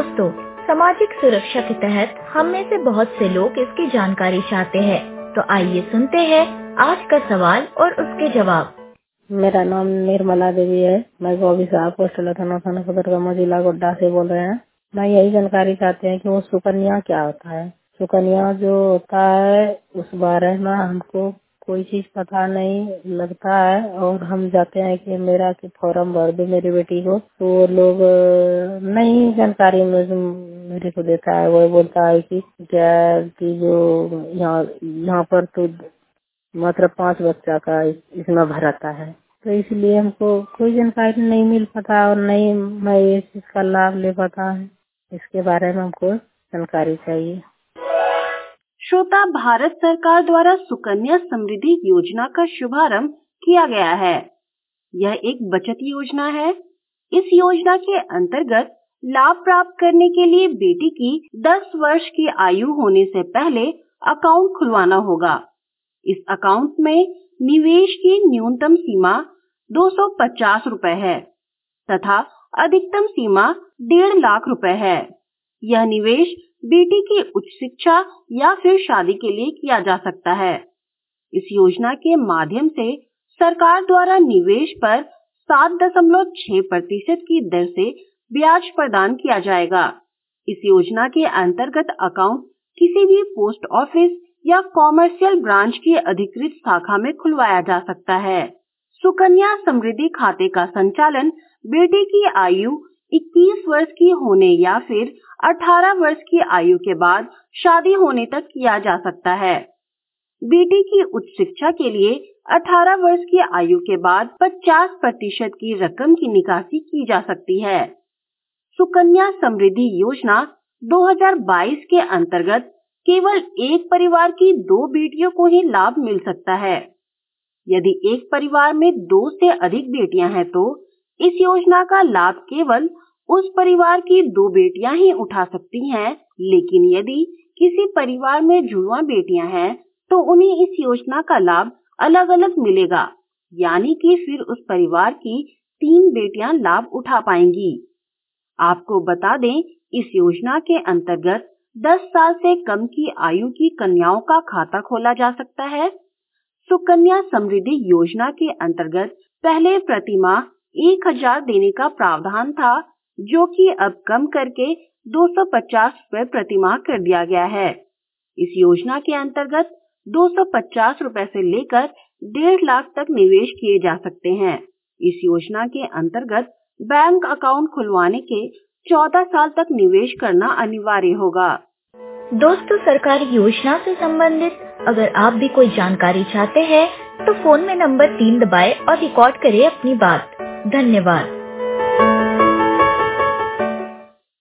दोस्तों, सामाजिक सुरक्षा के तहत हम में से बहुत से लोग इसकी जानकारी चाहते हैं, तो आइए सुनते हैं आज का सवाल और उसके जवाब। मेरा नाम निर्मला देवी है। मैं गोभी साहब पोस्टल थाना सदर जिला गोड्डा से बोल रहे हैं। मैं यही जानकारी चाहते हैं कि वो सुकन्या क्या होता है। सुकन्या जो होता है उस बारे में हमको कोई चीज पता नहीं लगता है, और हम जाते हैं कि मेरा कि फॉर्म भर दो मेरी बेटी को, तो वो लोग नहीं जानकारी मेरे को देता है। वो बोलता है कि क्या कि जो यहाँ पर तो मात्र 5 बच्चा का इसमें भराता है, तो इसलिए हमको कोई जानकारी नहीं मिल पाता और नहीं मैं इस चीज का लाभ ले पाता है। इसके बारे में हमको जानकारी चाहिए। श्रोता, भारत सरकार द्वारा सुकन्या समृद्धि योजना का शुभारंभ किया गया है। यह एक बचत योजना है। इस योजना के अंतर्गत लाभ प्राप्त करने के लिए बेटी की 10 वर्ष की आयु होने से पहले अकाउंट खुलवाना होगा। इस अकाउंट में निवेश की न्यूनतम सीमा 250 रुपए है तथा अधिकतम सीमा 1.5 लाख रुपए है। यह निवेश बेटी की उच्च शिक्षा या फिर शादी के लिए किया जा सकता है। इस योजना के माध्यम से सरकार द्वारा निवेश पर 7.6% की दर से ब्याज प्रदान किया जाएगा। इस योजना के अंतर्गत अकाउंट किसी भी पोस्ट ऑफिस या कॉमर्शियल ब्रांच की अधिकृत शाखा में खुलवाया जा सकता है। सुकन्या समृद्धि खाते का संचालन बेटी की आयु 21 वर्ष की होने या फिर 18 वर्ष की आयु के बाद शादी होने तक किया जा सकता है। बेटी की उच्च शिक्षा के लिए 18 वर्ष की आयु के बाद 50% की रकम की निकासी की जा सकती है। सुकन्या समृद्धि योजना 2022 के अंतर्गत केवल एक परिवार की 2 बेटियों को ही लाभ मिल सकता है। यदि एक परिवार में 2 से अधिक बेटियां हैं तो इस योजना का लाभ केवल उस परिवार की 2 बेटियां ही उठा सकती हैं, लेकिन यदि किसी परिवार में जुड़वा बेटियां हैं तो उन्हें इस योजना का लाभ अलग अलग मिलेगा, यानी कि फिर उस परिवार की 3 बेटियां लाभ उठा पाएंगी। आपको बता दें, इस योजना के अंतर्गत 10 साल से कम की आयु की कन्याओं का खाता खोला जा सकता है। सुकन्या समृद्धि योजना के अंतर्गत पहले प्रतिमाह 1000 देने का प्रावधान था, जो कि अब कम करके 250 रुपए प्रतिमाह कर दिया गया है। इस योजना के अंतर्गत 250 रुपए से लेकर 1.5 लाख तक निवेश किए जा सकते हैं। इस योजना के अंतर्गत बैंक अकाउंट खुलवाने के 14 साल तक निवेश करना अनिवार्य होगा। दोस्तों, सरकारी योजना से संबंधित अगर आप भी कोई जानकारी चाहते हैं तो फोन में नंबर 3 दबाएं और रिकॉर्ड करें अपनी बात। धन्यवाद।